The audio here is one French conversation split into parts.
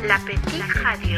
La petite radio.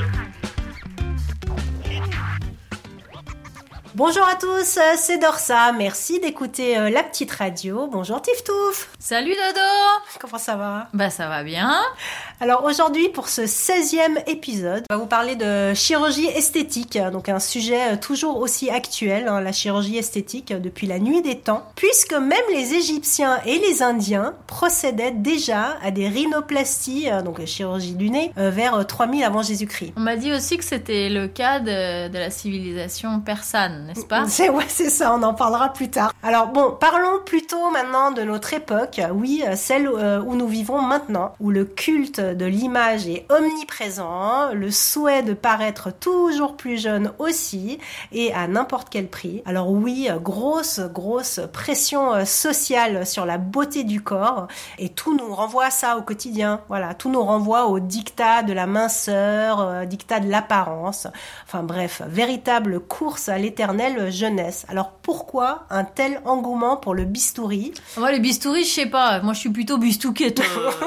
Bonjour à tous, c'est Dorsa. Merci d'écouter La Petite Radio. Bonjour Tiftouf. Salut Dodo. Comment ça va ? Bah ça va bien. Alors aujourd'hui, pour ce 16e épisode, on va vous parler de chirurgie esthétique. Donc un sujet toujours aussi actuel, la chirurgie esthétique depuis la nuit des temps. Puisque même les Égyptiens et les Indiens procédaient déjà à des rhinoplasties, donc chirurgie du nez, vers 3000 avant Jésus-Christ. On m'a dit aussi que c'était le cas de la civilisation persane, n'est-ce pas ? C'est ça, on en parlera plus tard. Alors bon, parlons plutôt maintenant de notre époque, oui, celle où nous vivons maintenant, où le culte de l'image est omniprésent, le souhait de paraître toujours plus jeune aussi, et à n'importe quel prix. Alors oui, grosse pression sociale sur la beauté du corps, et tout nous renvoie à ça au quotidien. Voilà, tout nous renvoie au dictat de la minceur, dictat de l'apparence. Enfin bref, véritable course à l'éternelle jeunesse. Alors pourquoi un tel engouement pour le bistouri ? Moi les bistouris, je sais pas, moi je suis plutôt bistouquette.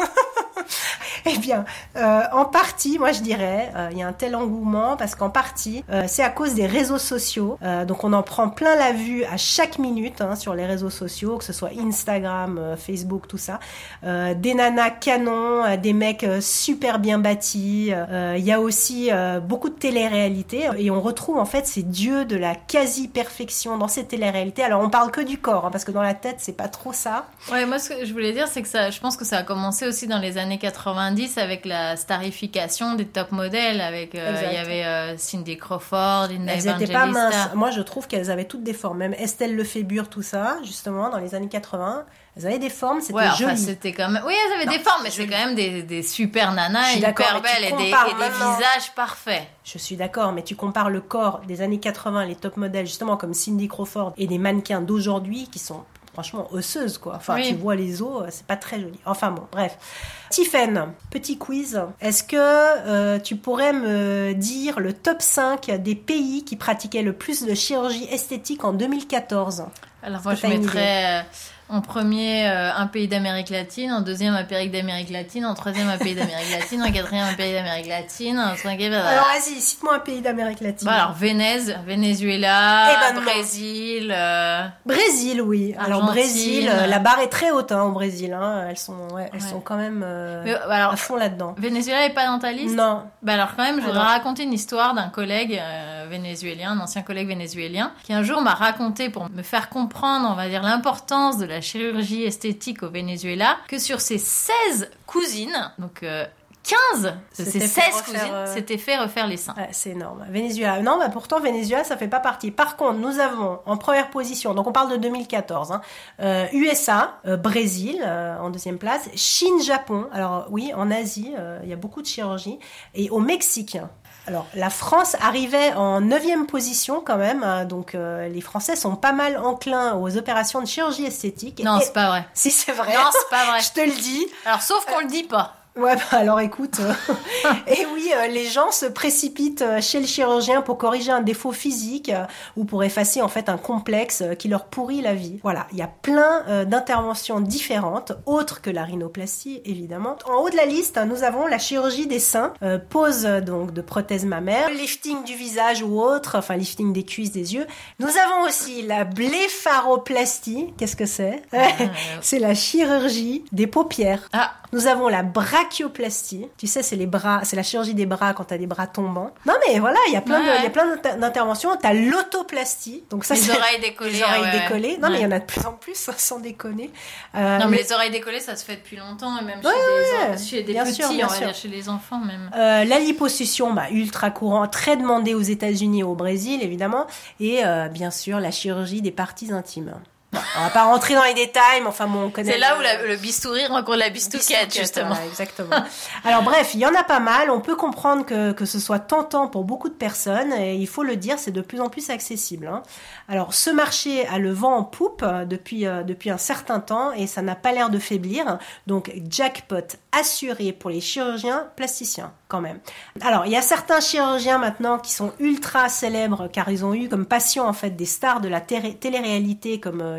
Eh bien, en partie, moi je dirais, il y a un tel engouement parce qu'en partie, c'est à cause des réseaux sociaux. Donc on en prend plein la vue à chaque minute sur les réseaux sociaux, que ce soit Instagram, Facebook, tout ça. Des nanas canons, des mecs super bien bâtis. Il y a aussi beaucoup de télé-réalité et on retrouve en fait ces dieux de la quasi-perfection dans ces télé-réalités. Alors on parle que du corps, parce que dans la tête, c'est pas trop ça. Ouais, moi ce que je voulais dire, c'est que ça, je pense que ça a commencé aussi dans les années 90 avec la starification des top modèles avec il y avait Cindy Crawford, Linda Evangelista. Elles étaient pas minces. Moi je trouve qu'elles avaient toutes des formes, même Estelle Lefébure, tout ça, justement dans les années 80, elles avaient des formes, c'était joli. C'était quand même... Oui, elles avaient des formes, mais c'est quand même des super nanas hyper belles et des visages parfaits. Je suis d'accord, mais tu compares le corps des années 80, les top modèles justement comme Cindy Crawford et des mannequins d'aujourd'hui qui sont franchement osseuses, quoi. Enfin, oui. Tu vois les os, c'est pas très joli. Enfin bon, bref. Tiffen, petit quiz. Est-ce que tu pourrais me dire le top 5 des pays qui pratiquaient le plus de chirurgie esthétique en 2014 ? Alors moi, je mettrais... En premier, un pays d'Amérique latine. En deuxième, un pays d'Amérique latine. En troisième, un pays d'Amérique latine. En quatrième, un pays d'Amérique latine. En cinquième... Alors, vas-y, cite-moi un pays d'Amérique latine. Bah, alors, Venezuela, Brésil... Brésil, oui. Argentine. Alors, Brésil, la barre est très haute au Brésil. Elles sont quand même à fond là-dedans. Venezuela n'est pas dans ta liste ? Non. Bah alors, quand même, je voudrais raconter une histoire d'un collègue vénézuélien, un ancien collègue vénézuélien, qui un jour m'a raconté, pour me faire comprendre, on va dire, l'importance de la chirurgie esthétique au Venezuela, que sur ses 16 cousines, donc 15 de ses 16 cousines s'étaient fait refaire les seins. Ouais, c'est énorme. Venezuela. Non, pourtant, Venezuela, ça fait pas partie. Par contre, nous avons en première position, donc on parle de 2014, USA, Brésil en deuxième place, Chine, Japon. Alors oui, en Asie, il y a beaucoup de chirurgie. Et au Mexique. Alors, la France arrivait en 9e position quand même, donc les Français sont pas mal enclins aux opérations de chirurgie esthétique. Non, c'est pas vrai. Si, c'est vrai. Non, c'est pas vrai. Je te le dis. Alors, sauf qu'on le dit pas. Ouais, alors écoute, et oui, les gens se précipitent chez le chirurgien pour corriger un défaut physique ou pour effacer en fait un complexe qui leur pourrit la vie. Voilà, il y a plein d'interventions différentes, autres que la rhinoplastie évidemment. En haut de la liste, nous avons la chirurgie des seins, pose donc de prothèses mammaires, lifting du visage ou autre, enfin lifting des cuisses, des yeux. Nous avons aussi la blépharoplastie. Qu'est-ce que c'est ? C'est la chirurgie des paupières. Ah. Nous avons la brachioplastie. Tu sais, c'est les bras, c'est la chirurgie des bras quand t'as des bras tombants. Non mais voilà, il y a plein d'interventions. T'as l'autoplastie. Donc ça, les oreilles décollées. Les oreilles décollées. Non mais il y en a de plus en plus, sans déconner. Non mais les oreilles décollées, ça se fait depuis longtemps et même chez des petits, on va dire chez les enfants même. La liposuction, ultra courant, très demandée aux États-Unis et au Brésil évidemment, et bien sûr la chirurgie des parties intimes. On va pas rentrer dans les détails, mais enfin bon, on connaît. C'est là où le bistouri rencontre la bistouquette, justement. Voilà, exactement. Alors bref, il y en a pas mal. On peut comprendre que ce soit tentant pour beaucoup de personnes, et il faut le dire, c'est de plus en plus accessible. Alors ce marché a le vent en poupe depuis un certain temps, et ça n'a pas l'air de faiblir. Donc jackpot assuré pour les chirurgiens plasticiens, quand même. Alors il y a certains chirurgiens maintenant qui sont ultra célèbres, car ils ont eu comme patients en fait des stars de la télé-réalité comme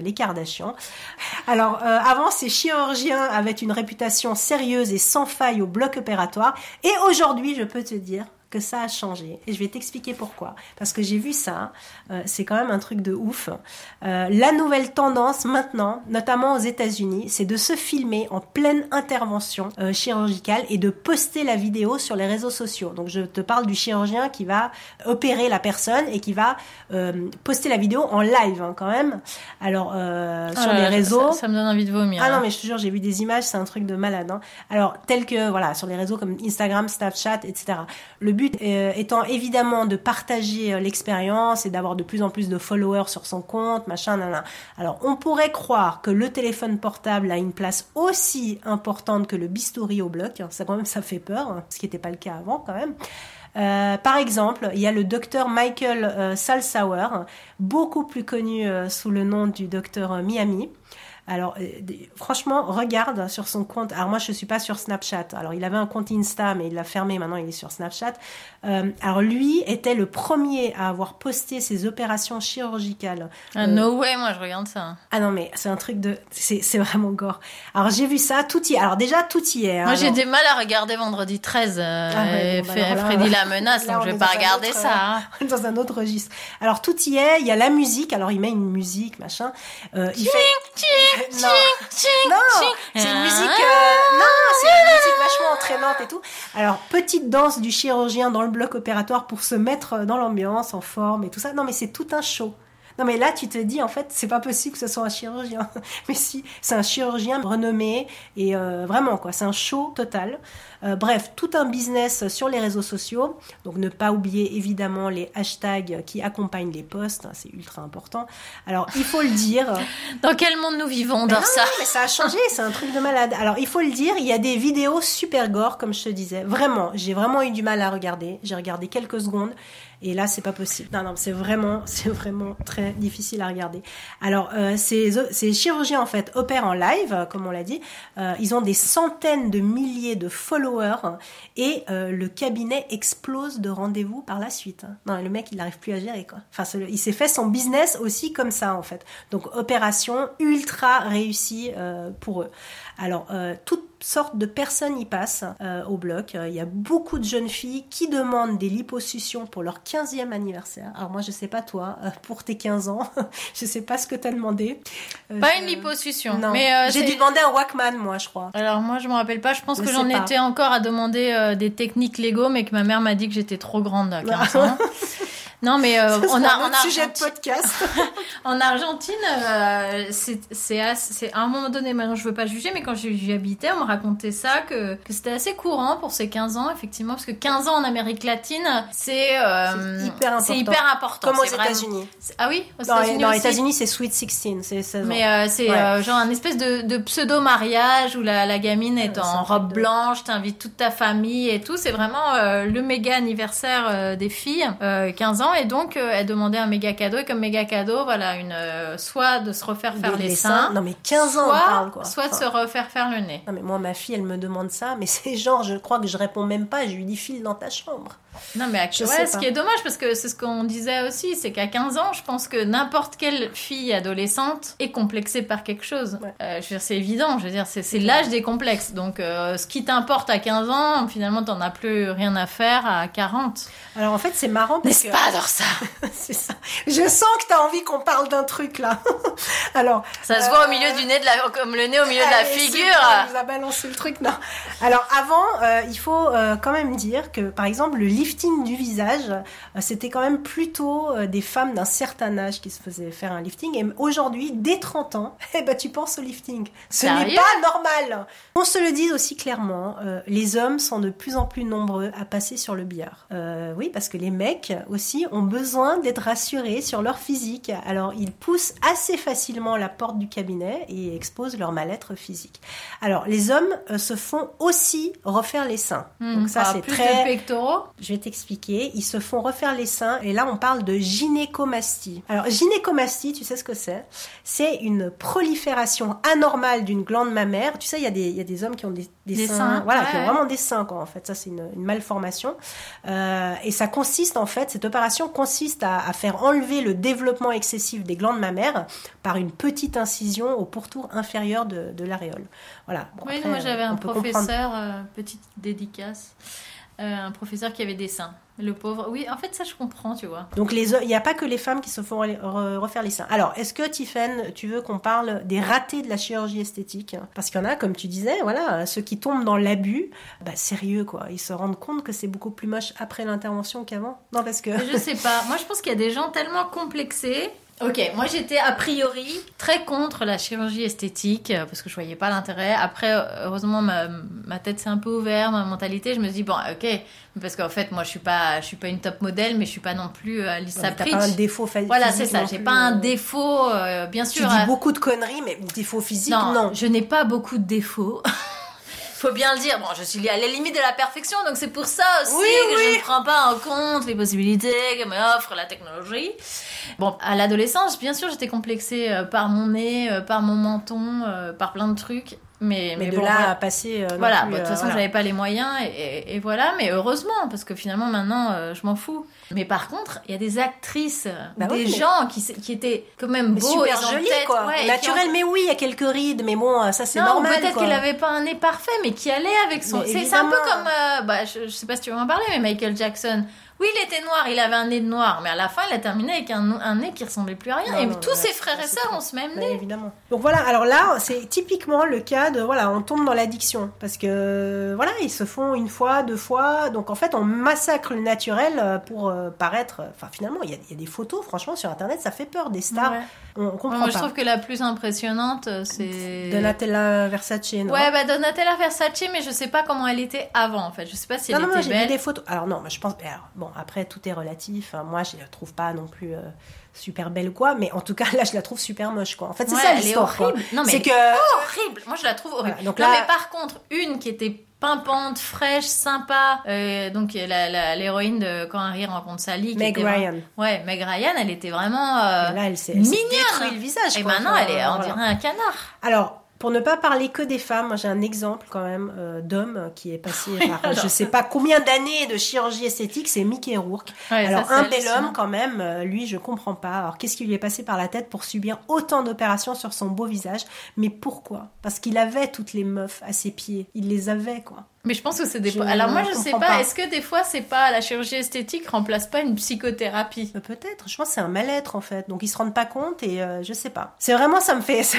les Kardashians. Alors, avant, ces chirurgiens avaient une réputation sérieuse et sans faille au bloc opératoire. Et aujourd'hui, je peux te dire que ça a changé. Et je vais t'expliquer pourquoi. Parce que j'ai vu ça, c'est quand même un truc de ouf. La nouvelle tendance maintenant, notamment aux États-Unis, c'est de se filmer en pleine intervention chirurgicale et de poster la vidéo sur les réseaux sociaux. Donc je te parle du chirurgien qui va opérer la personne et qui va poster la vidéo en live quand même. Alors sur les réseaux... Ça me donne envie de vomir. Ah non, mais je te jure, j'ai vu des images, c'est un truc de malade. Alors tel que, voilà, sur les réseaux comme Instagram, Snapchat, etc. Le but étant évidemment de partager l'expérience et d'avoir de plus en plus de followers sur son compte, machin, nanana. Alors, on pourrait croire que le téléphone portable a une place aussi importante que le bistouri au bloc. Ça, quand même, ça fait peur, ce qui n'était pas le cas avant, quand même. Par exemple, il y a le docteur Michael Salsauer, beaucoup plus connu sous le nom du docteur Miami. Alors, franchement, regarde sur son compte. Alors, moi, je suis pas sur Snapchat. Alors, il avait un compte Insta, mais il l'a fermé. Maintenant, il est sur Snapchat. Alors, lui était le premier à avoir posté ses opérations chirurgicales. Ah, no way, moi, je regarde ça. Ah non, mais c'est un truc de... C'est vraiment gore. Alors, j'ai vu ça, tout y est. Alors, déjà, tout y est. Moi, j'ai des mal à regarder Vendredi 13. Freddy la menace, donc je vais pas regarder ça. On est dans un autre registre. Alors, tout y est. Il y a la musique. Alors, il met une musique, machin. Il fait... Non, c'est une musique vachement entraînante et tout. Alors, petite danse du chirurgien dans le bloc opératoire pour se mettre dans l'ambiance, en forme et tout ça. Non, mais c'est tout un show. Non, mais là, tu te dis, en fait, c'est pas possible que ce soit un chirurgien. Mais si, c'est un chirurgien renommé et vraiment, quoi, c'est un show total. Bref, tout un business sur les réseaux sociaux. Donc, ne pas oublier, évidemment, les hashtags qui accompagnent les posts. C'est ultra important. Alors, il faut le dire. Dans quel monde nous vivons, Dorsa? Non, mais ça a changé. C'est un truc de malade. Alors, il faut le dire, il y a des vidéos super gore, comme je te disais. Vraiment, j'ai vraiment eu du mal à regarder. J'ai regardé quelques secondes. Et là, c'est pas possible. Non, c'est vraiment très difficile à regarder. Alors, ces chirurgiens, en fait, opèrent en live, comme on l'a dit. Ils ont des centaines de milliers de followers et le cabinet explose de rendez-vous par la suite. Non, le mec, il n'arrive plus à gérer, quoi. Enfin, il s'est fait son business aussi comme ça, en fait. Donc, opération ultra réussie pour eux. Alors, toutes sortes de personnes y passent au bloc. Il y a beaucoup de jeunes filles qui demandent des liposuctions pour leur 15e anniversaire. Alors moi, je sais pas toi, pour tes 15 ans, je sais pas ce que t'as demandé. Pas une liposuction. Non, mais j'ai dû demander un Walkman, moi, je crois. Alors moi, je me rappelle pas. Je pense que j'en étais encore à demander des techniques Lego, mais que ma mère m'a dit que j'étais trop grande à 15 ans. Non, mais on a un sujet de podcast. En Argentine, c'est à un moment donné, maintenant je veux pas juger, mais quand j'y habitais, on me racontait ça que c'était assez courant pour ces 15 ans, effectivement, parce que 15 ans en Amérique latine, c'est hyper important. Comme aux États-Unis. Ah oui, aux États-Unis dans aussi. les États-Unis, c'est Sweet 16, c'est 16 ans. Mais c'est genre un espèce de pseudo-mariage où la gamine est en robe blanche, t'invites toute ta famille et tout. C'est vraiment le méga anniversaire des filles, 15 ans. Et donc, elle demandait un méga cadeau. Et comme méga cadeau, voilà, soit de se refaire faire les seins. Non, mais 15 ans, on parle, quoi. Soit de se refaire faire le nez. Non, mais moi, ma fille, elle me demande ça. Mais c'est genre, je crois que je réponds même pas. Je lui dis, file dans ta chambre. Non, mais ce qui est dommage, parce que c'est ce qu'on disait aussi, c'est qu'à 15 ans, je pense que n'importe quelle fille adolescente est complexée par quelque chose. Ouais. Je veux dire, c'est évident. Je veux dire, c'est l'âge des complexes. Donc, ce qui t'importe à 15 ans, finalement, t'en as plus rien à faire à 40. Alors, en fait, c'est marrant parce N'est-ce pas, ça? C'est ça. Je sens que t'as envie qu'on parle d'un truc, là. Alors. Ça se voit au milieu du nez, comme le nez au milieu de la figure. On nous a balancé le truc, non. Alors, avant, il faut quand même dire que, par exemple, le lifting du visage, c'était quand même plutôt des femmes d'un certain âge qui se faisaient faire un lifting. Et aujourd'hui, dès 30 ans, tu penses au lifting. Ce n'est pas normal. On se le dit aussi clairement, les hommes sont de plus en plus nombreux à passer sur le billard. Oui, parce que les mecs aussi ont besoin d'être rassurés sur leur physique. Alors, ils poussent assez facilement la porte du cabinet et exposent leur mal-être physique. Alors, les hommes se font aussi refaire les seins. Donc ça, c'est plus très... de pectoraux. Je vais t'expliquer. Ils se font refaire les seins et là, on parle de gynécomastie. Alors, gynécomastie, tu sais ce que c'est? C'est une prolifération anormale d'une glande mammaire. Tu sais, il y a des hommes qui ont des seins, qui ont vraiment des seins, quoi, en fait. Ça, c'est une malformation. Et ça consiste, en fait, cette opération l'opération consiste à faire enlever le développement excessif des glandes mammaires par une petite incision au pourtour inférieur de l'aréole. Voilà. Bon, oui, après, moi j'avais un professeur, comprendre... petite dédicace, un professeur qui avait des seins. Le pauvre. Oui, en fait, ça, je comprends, tu vois. Donc, il n'y a pas que les femmes qui se font refaire les seins. Alors, est-ce que, Tiffaine, tu veux qu'on parle des ratés de la chirurgie esthétique ? Parce qu'il y en a, comme tu disais, voilà, ceux qui tombent dans l'abus, sérieux, quoi. Ils se rendent compte que c'est beaucoup plus moche après l'intervention qu'avant. Non, parce que... Je sais pas. Moi, je pense qu'il y a des gens tellement complexés. Ok, moi j'étais a priori très contre la chirurgie esthétique parce que je voyais pas l'intérêt. Après, heureusement, ma tête s'est un peu ouverte, ma mentalité. Je me dis bon, ok, parce qu'en fait, moi je suis pas une top modèle, mais je suis pas non plus Lisa Pritch. T'as pas un défaut physique. Voilà, c'est ça. J'ai pas un défaut, bien sûr. Tu dis beaucoup de conneries, mais défaut physique, non. Je n'ai pas beaucoup de défauts. Faut bien le dire, bon, je suis à la limite de la perfection, donc c'est pour ça aussi que je ne prends pas en compte les possibilités que m'offre la technologie. Bon, à l'adolescence, bien sûr, j'étais complexée par mon nez, par mon menton, par plein de trucs. Mais de bon, là à passer... voilà, de toute façon, j'avais pas les moyens, et voilà, mais heureusement, parce que finalement, maintenant, je m'en fous. Mais par contre, il y a des actrices, des gens qui étaient quand même beaux, super jolies, quoi. Ouais, naturel, mais oui, il y a quelques rides, mais bon, ça c'est normal. Peut-être qu'elle avait pas un nez parfait, mais qui allait avec son... C'est un peu comme, je sais pas si tu veux en parler, mais Michael Jackson... Oui, il était noir, il avait un nez de noir, mais à la fin, il a terminé avec un nez qui ressemblait plus à rien. Tous ses frères et sœurs ont ce même nez. Évidemment. Donc voilà, alors là, c'est typiquement le cas de, voilà, on tombe dans l'addiction. Parce que, voilà, ils se font une fois, deux fois. Donc en fait, on massacre le naturel pour paraître... Enfin, finalement, il y a des photos, franchement, sur Internet, ça fait peur, des stars. Ouais. On comprend pas. Je trouve que la plus impressionnante, c'est... Donatella Versace, non ? Ouais, Donatella Versace, mais je sais pas comment elle était avant, en fait. Je sais pas si elle était belle. J'ai vu des photos. Alors non, je pense... Alors, bon, après, tout est relatif. Moi, je la trouve pas non plus super belle ou quoi, mais en tout cas, là, je la trouve super moche, quoi. En fait, c'est ça l'histoire, quoi. Non, mais c'est horrible. Moi, je la trouve horrible. Voilà, donc non, là... mais par contre, une qui était pimpante, fraîche, sympa, donc l'héroïne de Quand Harry rencontre Sally, Meg Ryan. Ouais, Meg Ryan, elle était vraiment là, elle s'est détruit le visage. Et maintenant, elle est, on dirait un canard. Alors, pour ne pas parler que des femmes, moi j'ai un exemple quand même d'homme qui est passé par je sais pas combien d'années de chirurgie esthétique, c'est Mickey Rourke. Ouais, alors ça, un bel homme quand même, lui je comprends pas. Alors qu'est-ce qui lui est passé par la tête pour subir autant d'opérations sur son beau visage ? Mais pourquoi ? Parce qu'il avait toutes les meufs à ses pieds, il les avait quoi. Mais je pense que c'est des... Alors moi je sais pas, est-ce que des fois c'est pas la chirurgie esthétique remplace pas une psychothérapie ? Peut-être, je pense que c'est un mal-être en fait, donc ils se rendent pas compte et je sais pas. C'est vraiment, ça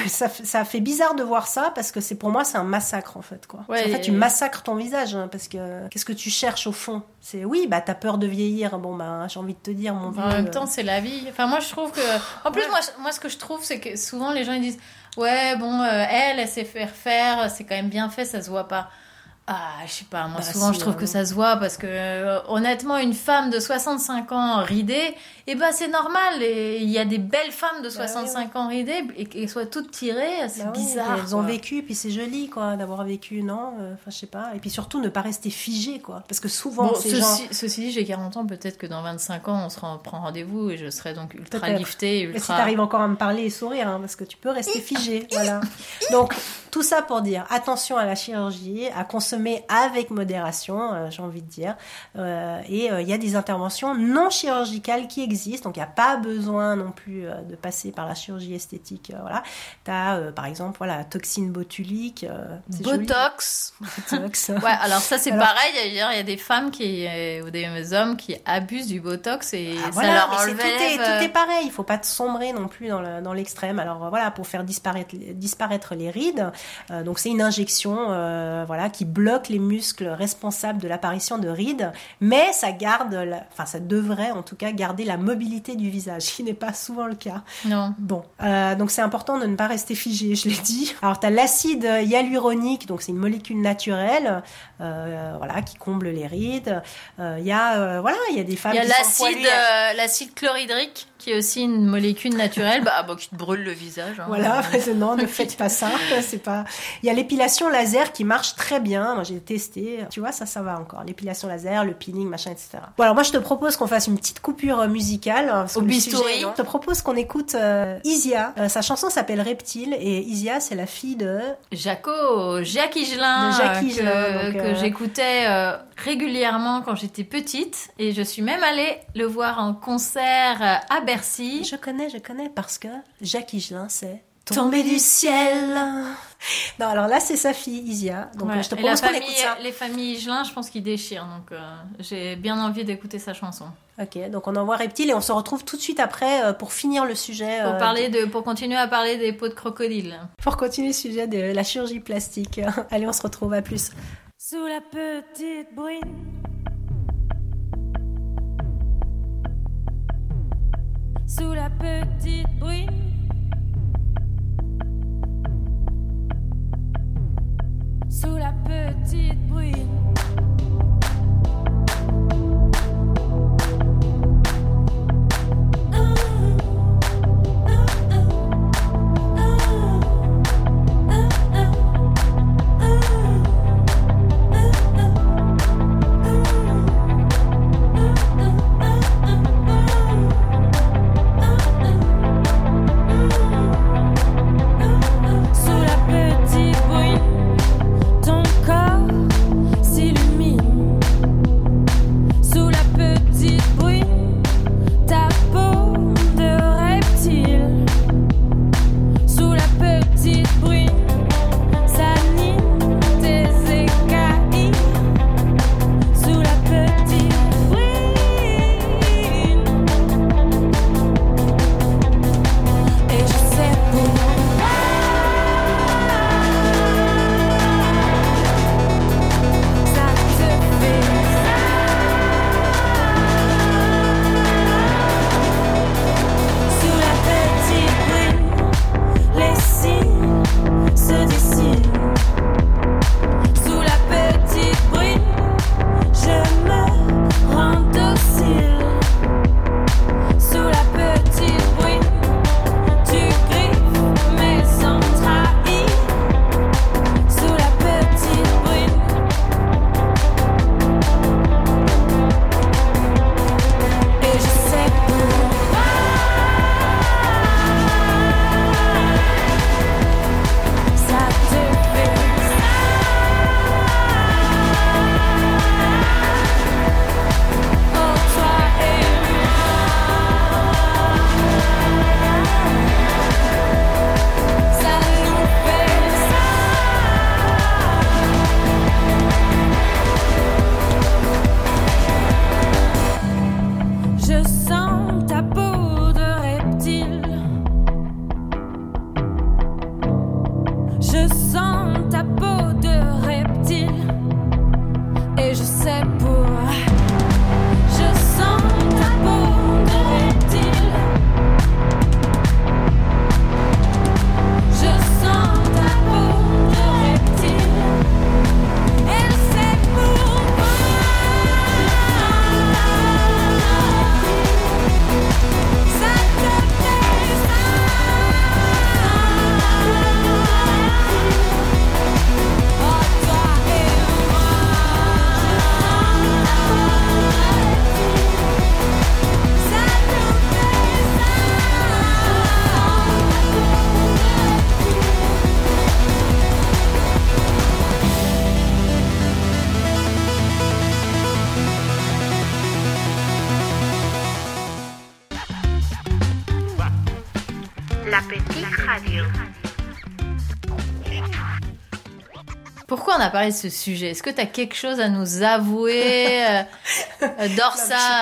fait bizarre de voir ça parce que pour moi c'est un massacre en fait quoi. Ouais, en fait tu massacres ton visage parce que qu'est-ce que tu cherches au fond ? C'est oui, t'as peur de vieillir, j'ai envie de te dire mon vieux... En même temps c'est la vie, enfin moi je trouve que... En plus moi ce que je trouve c'est que souvent les gens ils disent ouais bon elle sait faire, c'est quand même bien fait, ça se voit pas. Ah, je sais pas, moi souvent je trouve que ça se voit parce que honnêtement une femme de 65 ans ridée, c'est normal, et il y a des belles femmes de 65 ans ridées et qu'elles soient toutes tirées, c'est bizarre. Elles ont vécu, puis c'est joli quoi d'avoir vécu, non ? Enfin je sais pas, et puis surtout ne pas rester figé quoi, parce que souvent ceci dit, j'ai 40 ans, peut-être que dans 25 ans on se prend rendez-vous et je serai donc ultra liftée, ultra... Et si t'arrives encore à me parler et sourire, parce que tu peux rester figé, voilà. Donc tout ça pour dire attention à la chirurgie, à consommer avec modération, j'ai envie de dire. Et il y a des interventions non chirurgicales qui existent, donc il n'y a pas besoin non plus de passer par la chirurgie esthétique. Voilà. Tu as par exemple la toxine botulique. Botox. Ouais, alors ça c'est pareil, il y a des femmes ou des hommes qui abusent du Botox et ça leur enlève... Tout est pareil, il ne faut pas sombrer non plus dans l'extrême. Alors voilà, pour faire disparaître les rides, donc c'est une injection qui bloque les muscles responsables de l'apparition de rides, mais ça devrait en tout cas garder la mobilité du visage, qui n'est pas souvent le cas. Non. Bon, donc c'est important de ne pas rester figé, je l'ai dit. Alors tu as l'acide hyaluronique, donc c'est une molécule naturelle, qui comble les rides. Il y a des femmes qui sont poilues. L'acide chlorhydrique qui est aussi une molécule naturelle, qui te brûle le visage. Hein. Voilà, non, ne faites pas ça. C'est pas. Il y a l'épilation laser qui marche très bien. Moi, j'ai testé. Tu vois, ça va encore. L'épilation laser, le peeling, machin, etc. Bon, alors moi, je te propose qu'on fasse une petite coupure musicale. Au bistouri. Je te propose qu'on écoute Isia. Sa chanson s'appelle Reptile et Isia, c'est la fille de Jacques Higelin, que j'écoutais régulièrement quand j'étais petite, et je suis même allée le voir en concert à Bercy. Je connais parce que Jacques Higelin, c'est tombé du ciel. Non, alors là, c'est sa fille, Isia. Donc, je te propose qu'on écoute ça. Les familles Higelin, je pense qu'ils déchirent. Donc, j'ai bien envie d'écouter sa chanson. Ok, donc on envoie Reptile et on se retrouve tout de suite après pour finir le sujet. Pour continuer à parler des peaux de crocodile. Pour continuer le sujet de la chirurgie plastique. Allez, on se retrouve, à plus. Sous la petite bruine, sous la petite bruine, sous la petite bruine. La petite radio. Pourquoi on a parlé de ce sujet ? Est-ce que tu as quelque chose à nous avouer, Dorsa ?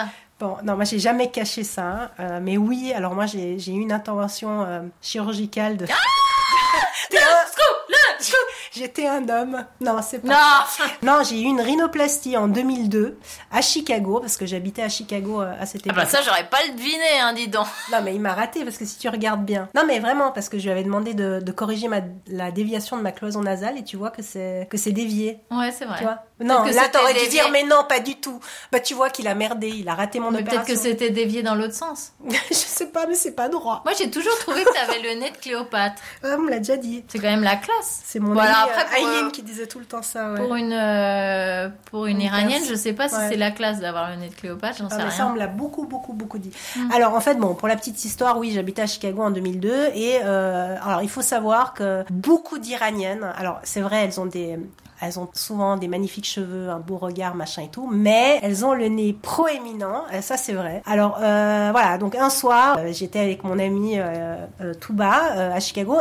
Bon, non, moi j'ai jamais caché ça, mais oui, alors moi j'ai eu une intervention chirurgicale de... j'étais un homme. Non, c'est pas. Non. Non, j'ai eu une rhinoplastie en 2002 à Chicago parce que j'habitais à Chicago à cette époque. Ah bah ça, j'aurais pas le deviné, hein, dis donc. Non, mais il m'a raté parce que si tu regardes bien. Non, mais vraiment, parce que je lui avais demandé de corriger la déviation de ma cloison nasale et tu vois que c'est dévié. Ouais, c'est vrai. Tu vois non, que là c'était t'aurais dû dévié. dire mais non, pas du tout. Bah tu vois qu'il a merdé, il a raté mon Mais opération. peut-être que c'était dévié dans l'autre sens. Je sais pas, mais c'est pas droit. Moi, j'ai toujours trouvé que t'avais le nez de Cléopâtre. Ah, on me l'a déjà dit. C'est quand même la classe. C'est mon Bon, ami alors après, Aileen qui disait tout le temps ça. Ouais. Pour une iranienne, je sais pas si Ouais. c'est la classe d'avoir le nez de Cléopâtre, j'en sais Ah, mais ça, on rien. me l'a beaucoup dit. Alors, en fait, bon, pour la petite histoire, oui, j'habitais à Chicago en 2002 et alors, il faut savoir que beaucoup d'Iraniennes, alors, c'est vrai, elles ont souvent des magnifiques cheveux, un beau regard, machin et tout, mais elles ont le nez proéminent, ça c'est vrai. Alors voilà, donc un soir, j'étais avec mon ami Touba à Chicago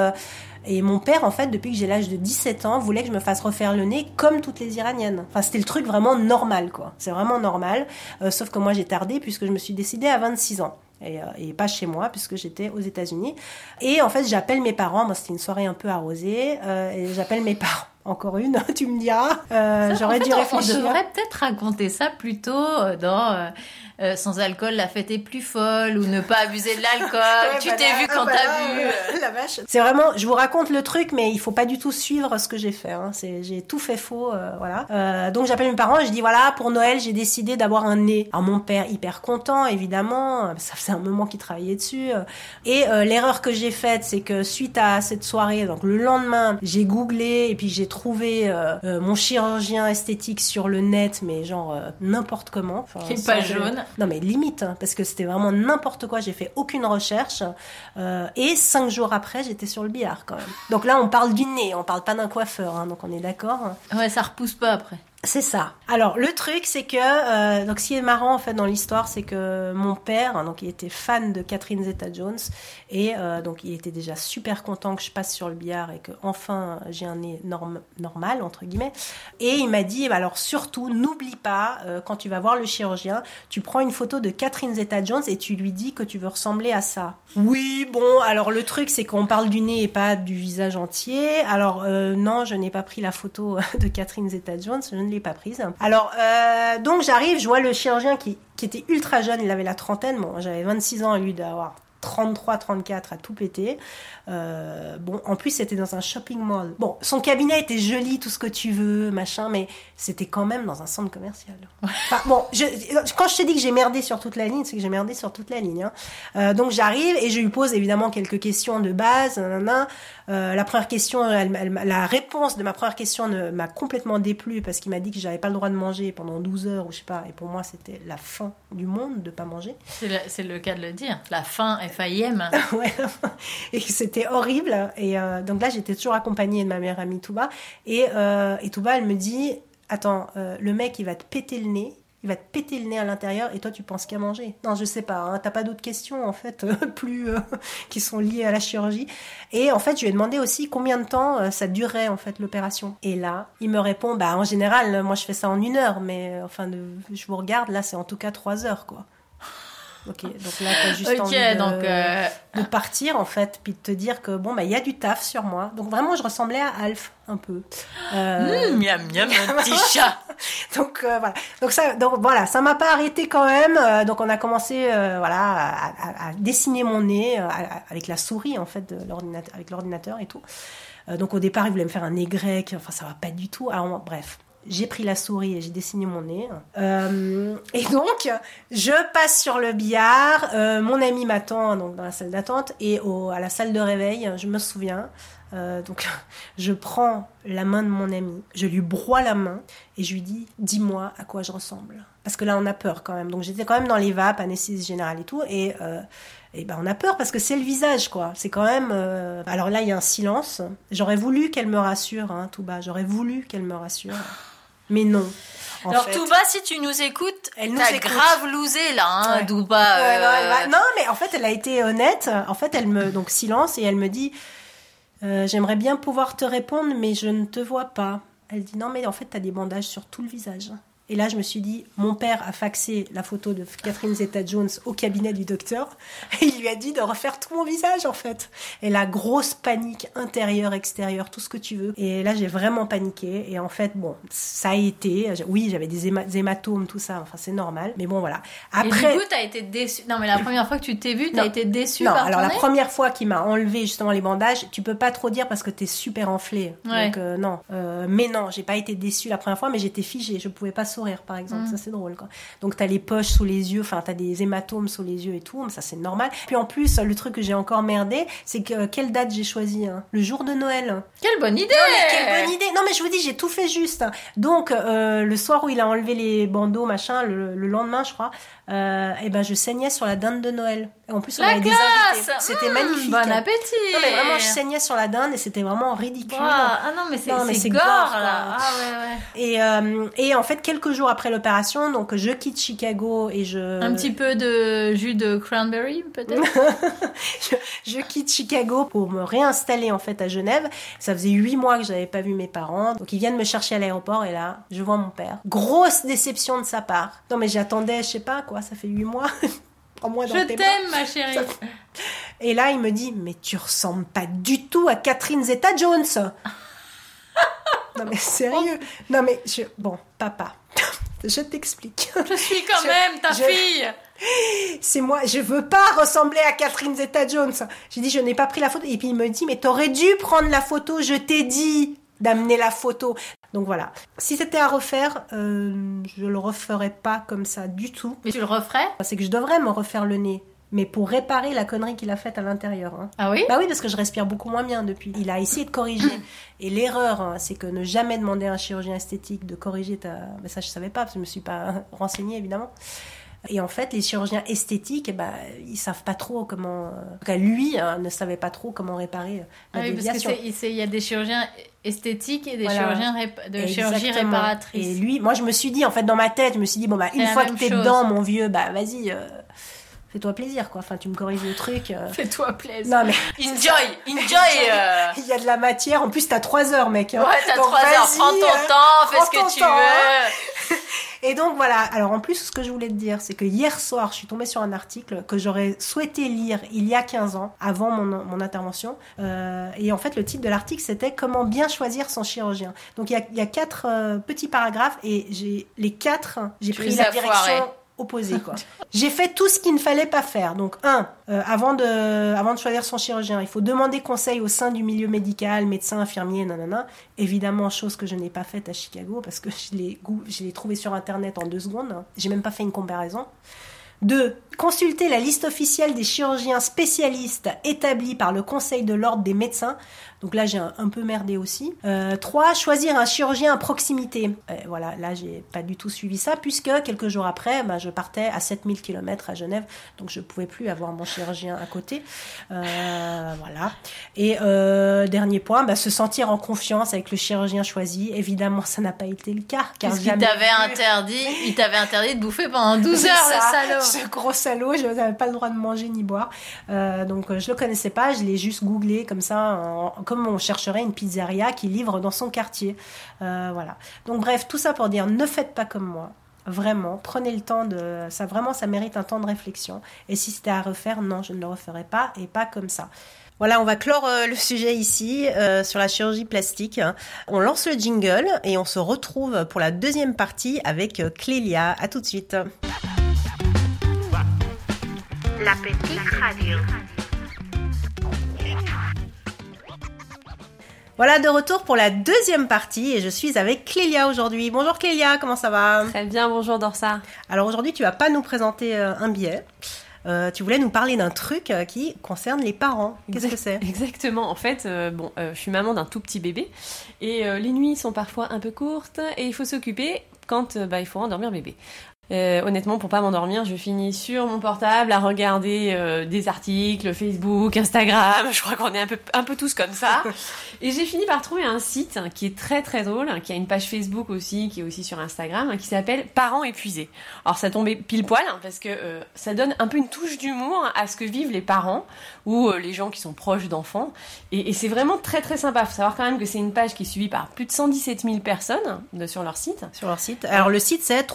et mon père, en fait, depuis que j'ai l'âge de 17 ans, voulait que je me fasse refaire le nez comme toutes les Iraniennes. Enfin, c'était le truc vraiment normal, quoi. C'est vraiment normal, sauf que moi j'ai tardé puisque je me suis décidée à 26 ans. Et pas chez moi puisque j'étais aux États-Unis. Et en fait, j'appelle mes parents. Moi, c'était une soirée un peu arrosée. Et j'appelle mes parents. Encore une, tu me diras. J'aurais dû réfléchir. On devrait peut-être raconter ça plutôt dans Sans alcool, la fête est plus folle ou ne pas abuser de l'alcool. Ouais, Tu voilà. t'es vu quand t'as bu. La vache. C'est vraiment, je vous raconte le truc, mais il faut pas du tout suivre ce que j'ai fait. Hein. J'ai tout fait faux, voilà. Donc j'appelle mes parents et je dis voilà, pour Noël, j'ai décidé d'avoir un nez. Alors mon père hyper content, évidemment. Ça faisait un moment qu'il travaillait dessus. Et l'erreur que j'ai faite, c'est que suite à cette soirée, donc le lendemain, j'ai googlé et puis j'ai trouvé mon chirurgien esthétique sur le net, mais genre n'importe comment. Enfin, Qui est pas jaune. Non mais limite, hein, parce que c'était vraiment n'importe quoi, j'ai fait aucune recherche et 5 jours après j'étais sur le billard quand même. Donc là on parle du nez, on parle pas d'un coiffeur, hein, donc on est d'accord. Ouais, ça repousse pas après. C'est ça. Alors le truc c'est que donc ce qui est marrant en fait dans l'histoire c'est que mon père donc il était fan de Catherine Zeta-Jones et donc il était déjà super content que je passe sur le billard et que enfin j'ai un nez normal entre guillemets et il m'a dit alors surtout n'oublie pas quand tu vas voir le chirurgien tu prends une photo de Catherine Zeta-Jones et tu lui dis que tu veux ressembler à ça. Oui bon alors le truc c'est qu'on parle du nez et pas du visage entier alors non je n'ai pas pris la photo de Catherine Zeta-Jones, je ne l'ai pas prise. Alors, donc j'arrive, je vois le chirurgien qui était ultra jeune, il avait la trentaine, bon, j'avais 26 ans et lui d'avoir 33, 34 à tout péter. Bon, en plus, c'était dans un shopping mall. Bon, son cabinet était joli, tout ce que tu veux, machin, mais c'était quand même dans un centre commercial. Enfin, bon, quand je te dis que j'ai merdé sur toute la ligne, c'est que j'ai merdé sur toute la ligne. Hein. Donc, j'arrive et je lui pose évidemment quelques questions de base. Nanana. La première question, la réponse de ma première question m'a complètement déplu parce qu'il m'a dit que j'avais pas le droit de manger pendant 12 heures ou je sais pas. Et pour moi, c'était la fin du monde de pas manger. C'est le cas de le dire. La fin FAIM. Ouais. Et c'était horrible. Et donc là, j'étais toujours accompagnée de ma meilleure amie Touba. Et Touba, elle me dit, attends, le mec, il va te péter le nez. Il va te péter le nez à l'intérieur et toi tu penses qu'à manger. Non, je sais pas, hein, t'as pas d'autres questions en fait qui sont liées à la chirurgie. Et en fait, je lui ai demandé aussi combien de temps ça durait en fait l'opération. Et là, il me répond bah en général, moi je fais ça en 1 heure, mais enfin je vous regarde là, c'est en tout cas 3 heures quoi. Ok, donc là t'as juste envie de partir en fait, puis de te dire que bon bah il y a du taf sur moi. Donc vraiment je ressemblais à Alf un peu. Miam miam un petit chat. Donc voilà, ça m'a pas arrêté quand même. Donc on a commencé à dessiner mon nez avec la souris en fait avec l'ordinateur et tout. Donc au départ il voulait me faire un nez grec, enfin ça va pas du tout. Alors bref. J'ai pris la souris et j'ai dessiné mon nez. Et donc, je passe sur le billard. Mon ami m'attend donc dans la salle d'attente et à la salle de réveil, je me souviens. Donc, je prends la main de mon ami, je lui broie la main et je lui dis « Dis-moi à quoi je ressemble ». Parce que là, on a peur quand même. Donc, j'étais quand même dans les vapes, anesthésie générale et tout. Et ben, on a peur parce que c'est le visage, quoi. C'est quand même... Alors là, il y a un silence. J'aurais voulu qu'elle me rassure, hein, tout bas. J'aurais voulu qu'elle me rassure. Mais non. Alors Touba, si tu nous écoutes, elle nous t'as écoute. Grave loosé là, hein, ouais. Touba. Non, mais en fait, elle a été honnête. En fait, donc silence et elle me dit j'aimerais bien pouvoir te répondre, mais je ne te vois pas. Elle dit non, mais en fait, t'as des bandages sur tout le visage. Et là, je me suis dit, mon père a faxé la photo de Catherine Zeta-Jones au cabinet du docteur. Et il lui a dit de refaire tout mon visage, en fait. Et la grosse panique intérieure, extérieure, tout ce que tu veux. Et là, j'ai vraiment paniqué. Et en fait, bon, ça a été... Oui, j'avais des hématomes, tout ça. Enfin, c'est normal. Mais bon, voilà. Après... Et du coup, t'as été déçue. Non, mais la première fois que tu t'es vue, t'as été déçue non, par alors ton la nez première fois qu'il m'a enlevé justement les bandages, tu peux pas trop dire parce que t'es super enflé. Ouais. Donc non. Mais non, j'ai pas été déçue la première fois, mais j'étais figée. Je pouvais pas sourire, par exemple. Ça, c'est drôle, quoi. Donc t'as les poches sous les yeux, enfin t'as des hématomes sous les yeux et tout, mais ça c'est normal. Puis en plus, le truc que j'ai encore merdé, c'est que quelle date j'ai choisi, hein, le jour de Noël. Quelle bonne idée! Non, mais quelle bonne idée! Non, mais je vous dis, j'ai tout fait juste. Donc, le soir où il a enlevé les bandeaux, machin, le lendemain, je crois, et ben, je saignais sur la dinde de Noël. Et en plus, on La avait des classe! invités. C'était magnifique. Bon appétit! Non, mais vraiment, je saignais sur la dinde et c'était vraiment ridicule. Wow. Ah non, mais c'est gore, là. Ah ouais. Et en fait, quelques jours après l'opération, donc, je quitte Chicago et Un petit peu de jus de cranberry, peut-être? je quitte Chicago pour me réinstaller, en fait, à Genève. Ça faisait 8 mois que j'avais pas vu mes parents. Donc, ils viennent me chercher à l'aéroport et là, je vois mon père. Grosse déception de sa part. Non, mais j'attendais, je sais pas, quoi, ça fait 8 mois. Prends-moi dans tes bras. Je t'aime, ma chérie. Et là, il me dit, mais tu ressembles pas du tout à Catherine Zeta-Jones. Non, mais sérieux. Non, mais bon, papa, je t'explique. Je suis quand même ta fille. C'est moi, je veux pas ressembler à Catherine Zeta-Jones. J'ai dit, je n'ai pas pris la photo. Et puis il me dit, mais t'aurais dû prendre la photo, je t'ai dit d'amener la photo. Donc voilà. Si c'était à refaire, je le referais pas comme ça du tout. Mais tu le referais? C'est que je devrais me refaire le nez. Mais pour réparer la connerie qu'il a faite à l'intérieur. Hein. Ah oui? Bah oui, parce que je respire beaucoup moins bien depuis. Il a essayé de corriger. Et l'erreur, hein, c'est que ne jamais demander à un chirurgien esthétique de corriger ta... Mais ça, je savais pas, parce que je me suis pas renseignée, évidemment. Et en fait, les chirurgiens esthétiques, ils savent pas trop comment... En tout cas, lui ne savait pas trop comment réparer la déviation. Parce qu'il y a des chirurgiens esthétiques et des voilà. chirurgiens de chirurgie réparatrice. Et lui, moi, je me suis dit, en fait, dans ma tête, je me suis dit, bon, une fois que t'es dedans, mon vieux, vas-y... Fais-toi plaisir, quoi. Enfin, tu me corriges le truc. Fais-toi plaisir. Non, mais... Enjoy. Il y a de la matière. En plus, t'as 3 heures, mec. Hein. Ouais, t'as 3 heures. Prends ton temps, fais ce que tu veux. Hein. Et donc, voilà. Alors, en plus, ce que je voulais te dire, c'est que hier soir, je suis tombée sur un article que j'aurais souhaité lire il y a 15 ans, avant mon intervention. Et en fait, le titre de l'article, c'était « Comment bien choisir son chirurgien ». Donc, il y a 4 petits paragraphes et j'ai pris la direction... opposé, quoi. J'ai fait tout ce qu'il ne fallait pas faire. Donc, avant de choisir son chirurgien, il faut demander conseil au sein du milieu médical, médecin, infirmier, nanana. Évidemment, chose que je n'ai pas faite à Chicago parce que je l'ai trouvé sur Internet en 2 secondes. J'ai même pas fait une comparaison. 2. Consulter la liste officielle des chirurgiens spécialistes établis par le Conseil de l'Ordre des médecins. Donc là, j'ai un peu merdé aussi. 3. Choisir un chirurgien à proximité. Voilà, là, j'ai pas du tout suivi ça, puisque quelques jours après, je partais à 7000 km à Genève, donc je pouvais plus avoir mon chirurgien à côté. Voilà. Et dernier point, se sentir en confiance avec le chirurgien choisi. Évidemment, ça n'a pas été le cas. Parce qu'il t'avait interdit de bouffer pendant 12 heures, le salaud. Ce gros salaud, je n'avais pas le droit de manger ni boire. Donc, je le connaissais pas, je l'ai juste googlé comme ça, comme on chercherait une pizzeria qui livre dans son quartier. Voilà. Donc bref, tout ça pour dire, ne faites pas comme moi. Vraiment, prenez le temps de... Ça mérite un temps de réflexion. Et si c'était à refaire, non, je ne le referais pas, et pas comme ça. Voilà, on va clore le sujet ici, sur la chirurgie plastique. On lance le jingle et on se retrouve pour la deuxième partie avec Clélia. À tout de suite. La petite radio. Voilà, de retour pour la deuxième partie et je suis avec Clélia aujourd'hui. Bonjour Clélia, comment ça va ? Très bien, bonjour Dorsa. Alors aujourd'hui, tu vas pas nous présenter un billet. Tu voulais nous parler d'un truc qui concerne les parents. Qu'est-ce que c'est ? Exactement. En fait, je suis maman d'un tout petit bébé et les nuits sont parfois un peu courtes et il faut s'occuper quand il faut endormir bébé. Honnêtement, pour pas m'endormir, je finis sur mon portable à regarder des articles, Facebook, Instagram. Je crois qu'on est un peu tous comme ça. Et j'ai fini par trouver un site qui est très très drôle, qui a une page Facebook aussi, qui est aussi sur Instagram, qui s'appelle Parents épuisés. Alors ça tombait pile poil parce que ça donne un peu une touche d'humour à ce que vivent les parents ou les gens qui sont proches d'enfants. Et c'est vraiment très très sympa. Faut savoir quand même que c'est une page qui est suivie par plus de 117 000 personnes sur leur site. Sur leur site. Alors le site c'est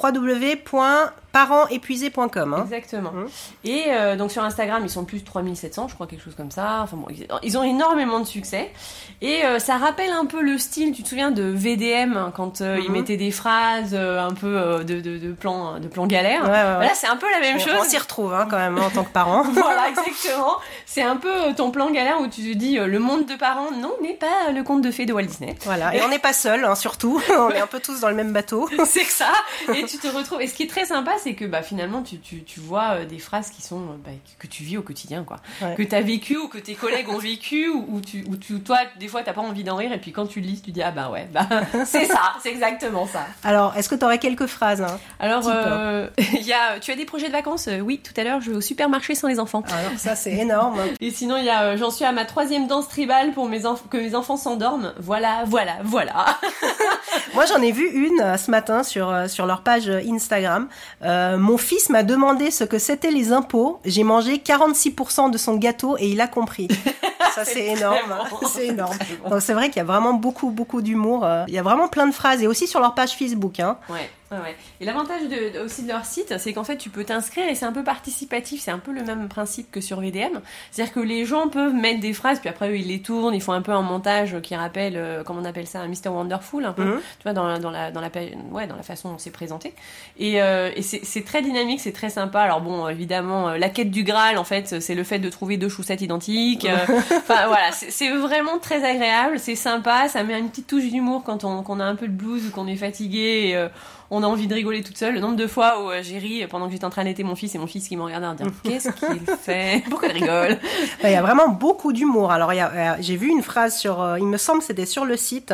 www.parentsépuisés.com. Exactement. Et donc sur Instagram, ils sont plus de 3700, je crois, quelque chose comme ça. Enfin bon, ils ont énormément de succès. Et ça rappelle un peu le style, tu te souviens de VDM, quand ils mettaient des phrases un peu de plan galère. Ouais. Voilà, c'est un peu la même chose. On s'y retrouve quand même en tant que parent. Voilà, exactement. C'est un peu ton plan galère où tu te dis le monde de parents, non, n'est pas le conte de fées de Walt Disney. Voilà, et on n'est pas seul, surtout. On est un peu tous dans le même bateau. C'est que ça. Et tu te retrouves. Et ce qui est très sympa, c'est que finalement, tu vois des phrases qui sont que tu vis au quotidien, quoi. Ouais. Que tu as vécu ou que tes collègues ont vécu ou toi, des fois, t'as pas envie d'en rire et puis quand tu le lis, tu dis c'est ça, c'est exactement ça. Alors, est-ce que tu aurais quelques phrases Alors, tu as des projets de vacances? Oui, tout à l'heure, je vais au supermarché sans les enfants. Alors ça, c'est énorme. Et sinon, il y a j'en suis à ma 3e danse tribale pour que mes enfants s'endorment. Voilà. Moi, j'en ai vu une ce matin sur leur page Instagram. Mon fils m'a demandé ce que c'était les impôts. J'ai mangé 46% de son gâteau et il a compris. Ça, c'est énorme. C'est énorme. Donc, c'est vrai qu'il y a vraiment beaucoup d'humour. Il y a vraiment plein de phrases. Et aussi sur leur page Facebook. Ouais. Et l'avantage aussi de leur site, c'est qu'en fait, tu peux t'inscrire et c'est un peu participatif. C'est un peu le même principe que sur VDM. C'est-à-dire que les gens peuvent mettre des phrases, puis après, eux, ils les tournent. Ils font un peu un montage qui rappelle, comment on appelle ça, un Mr. Wonderful, un peu. Tu vois, dans la façon dont c'est présenté. Et c'est très dynamique, c'est très sympa. Alors bon, évidemment, la quête du Graal, en fait, c'est le fait de trouver 2 chaussettes identiques. Enfin, voilà, c'est vraiment très agréable. C'est sympa. Ça met une petite touche d'humour quand on a un peu de blues ou qu'on est fatigué. Et, on a envie de rigoler toute seule. Le nombre de fois où j'ai ri pendant que j'étais en train d'allaiter mon fils et mon fils qui me regardait en disant qu'est-ce qu'il fait, pourquoi il rigole. Il y a vraiment beaucoup d'humour. Alors j'ai vu une phrase il me semble que c'était sur le site.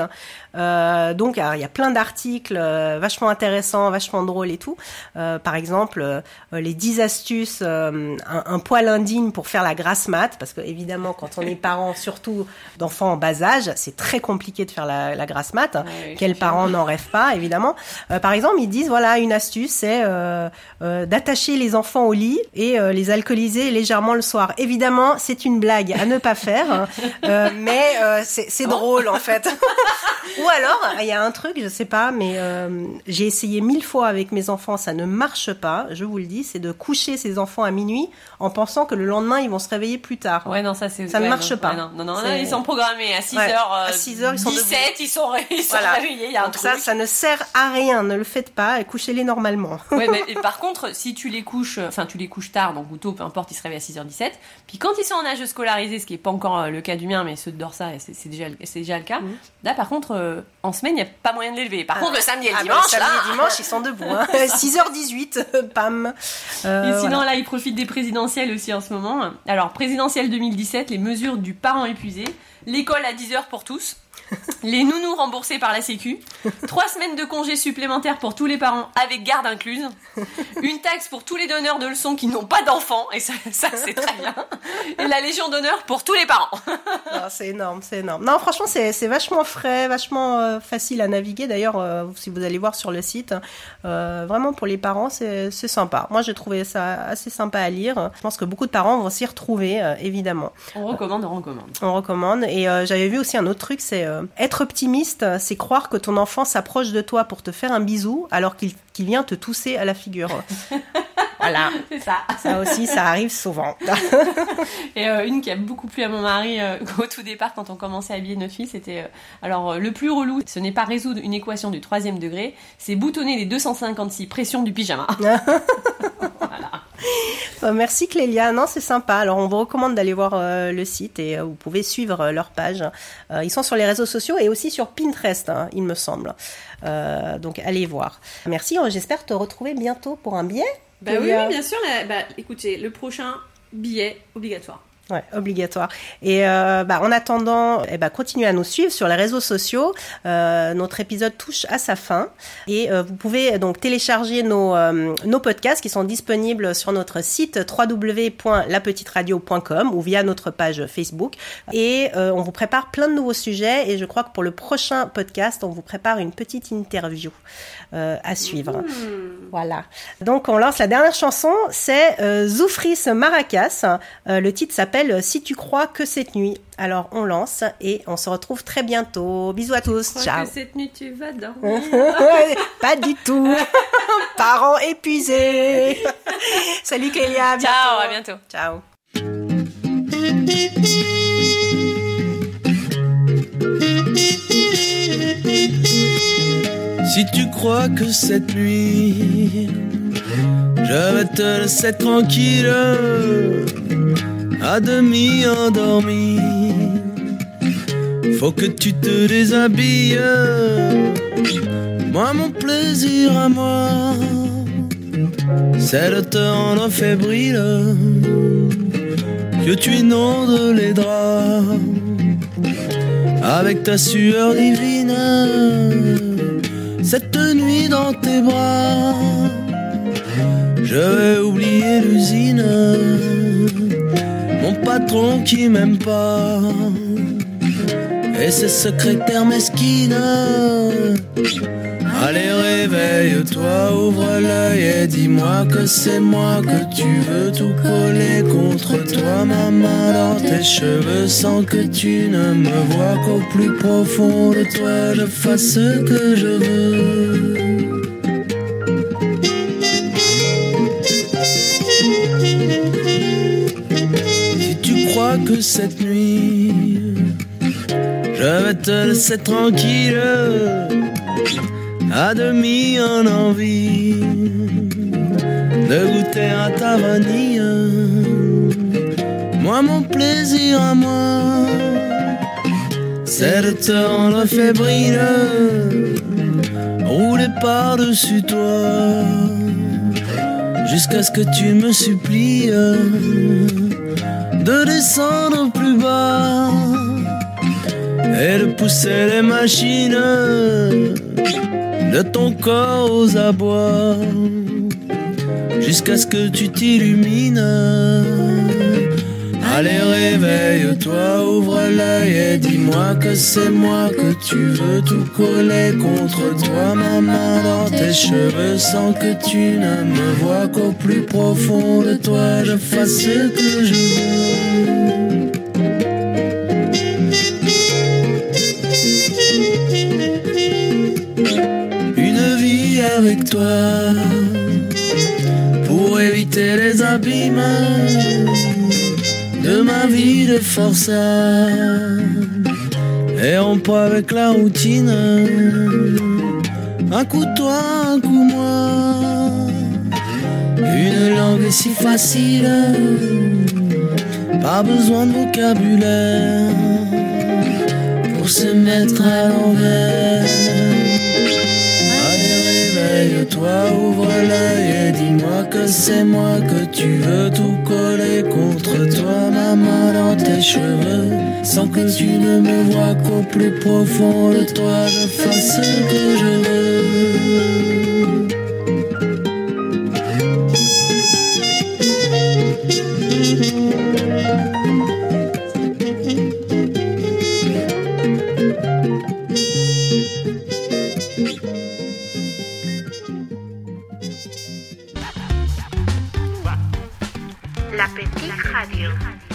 Donc alors, il y a plein d'articles vachement intéressants, vachement drôles et tout. Par exemple, les 10 astuces, un poil indigne pour faire la grasse mat, parce que évidemment quand on est parent, surtout d'enfants en bas âge, c'est très compliqué de faire la grasse mat. Oui, quels parents n'en rêvent pas, évidemment. Par exemple, ils disent voilà, une astuce, c'est d'attacher les enfants au lit et les alcooliser légèrement le soir. Évidemment, c'est une blague à ne pas faire, mais c'est drôle en fait. Ou alors, il y a un truc, je sais pas, mais j'ai essayé 1000 fois avec mes enfants, ça ne marche pas, je vous le dis, c'est de coucher ses enfants à minuit en pensant que le lendemain, ils vont se réveiller plus tard. Ouais, non, ça ne marche pas. Non, ils sont programmés à 6h, à 6h, ils sont 17, ils sont réveillés, il y a un truc. Ça ne sert à rien, ne le faites pas, et couchez-les normalement. Ouais, mais par contre, si tu les couches tard, donc ou tôt, peu importe, ils se réveillent à 6h17, puis quand ils sont en âge de scolariser, ce qui est pas encore le cas du mien, mais ceux de Dorsa, c'est déjà le cas, là, par contre, en semaine, il n'y a pas moyen de l'élever. Par contre, le samedi et le dimanche, le samedi et dimanche, ils sont debout. 6h18, pam. Et sinon, là, ils profitent des présidentielles aussi en ce moment. Alors, présidentielle 2017, les mesures du parent épuisé, l'école à 10h pour tous, les nounous remboursés par la Sécu, 3 semaines de congés supplémentaires pour tous les parents avec garde incluse, une taxe pour tous les donneurs de leçons qui n'ont pas d'enfants, et ça c'est très bien, et la Légion d'honneur pour tous les parents. C'est énorme. Non, franchement, c'est vachement frais, vachement facile à naviguer. D'ailleurs, si vous allez voir sur le site, vraiment pour les parents, c'est sympa. Moi, j'ai trouvé ça assez sympa à lire. Je pense que beaucoup de parents vont s'y retrouver, évidemment. On recommande. Et j'avais vu aussi un autre truc, c'est être optimiste, c'est croire que ton enfant s'approche de toi pour te faire un bisou alors qu'il vient te tousser à la figure. Voilà. C'est ça. Ça aussi, ça arrive souvent. Et une qui a beaucoup plu à mon mari au tout départ quand on commençait à habiller notre fille, c'était le plus relou, ce n'est pas résoudre une équation du 3e degré, c'est boutonner les 256 pressions du pyjama. Voilà. Merci Clélia, non c'est sympa. Alors on vous recommande d'aller voir le site et vous pouvez suivre leur page. Ils sont sur les réseaux sociaux et aussi sur Pinterest, il me semble. Donc allez voir. Merci, j'espère te retrouver bientôt pour un billet. Oui, bien sûr. Écoutez, le prochain billet obligatoire. Ouais, obligatoire. Et en attendant, continuez à nous suivre sur les réseaux sociaux. Notre épisode touche à sa fin et vous pouvez donc télécharger nos podcasts qui sont disponibles sur notre site www.lapetiteradio.com ou via notre page Facebook. Et on vous prépare plein de nouveaux sujets et je crois que pour le prochain podcast, on vous prépare une petite interview à suivre. Voilà. Donc on lance la dernière chanson, c'est Zoufris Maracas. Le titre s'appelle Si tu crois que cette nuit. Alors on lance et on se retrouve très bientôt. Bisous à tous. Ciao. Que cette nuit tu vas dormir. Pas du tout. Parents épuisés. Salut Clélia. Ciao, à bientôt. Ciao. Si tu crois que cette nuit je vais te laisser tranquille, à demi endormi, faut que tu te déshabilles. Moi mon plaisir à moi, c'est de te rendre fébrile, que tu inondes les draps avec ta sueur divine. Cette nuit dans tes bras, je vais oublier l'usine, mon patron qui m'aime pas, et ses secrétaires mesquines. Allez réveille-toi, ouvre l'œil et dis-moi que c'est moi que tu veux tout coller contre toi, ma main dans tes cheveux sans que tu ne me vois qu'au plus profond de toi je fasse ce que je veux. Si tu crois que cette nuit je vais te laisser tranquille, à demi en envie de goûter à ta vanille. Moi mon plaisir à moi, c'est de te rendre fébrile, rouler par-dessus toi, jusqu'à ce que tu me supplies de descendre plus bas et de pousser les machines de ton corps aux abois, jusqu'à ce que tu t'illumines. Allez réveille-toi, ouvre l'œil et dis-moi que c'est moi que tu veux tout coller contre toi, ma main dans tes cheveux sans que tu ne me vois qu'au plus profond de toi je fasse ce que je veux. Avec toi pour éviter les abîmes de ma vie de forçat et rompre avec la routine, un coup toi, un coup moi, une langue est si facile, pas besoin de vocabulaire pour se mettre à l'envers. Toi ouvre l'œil et dis-moi que c'est moi que tu veux tout coller contre toi, ma main dans tes cheveux sans que tu ne me vois qu'au plus profond de toi je fasse ce que je veux. La Petite Radio.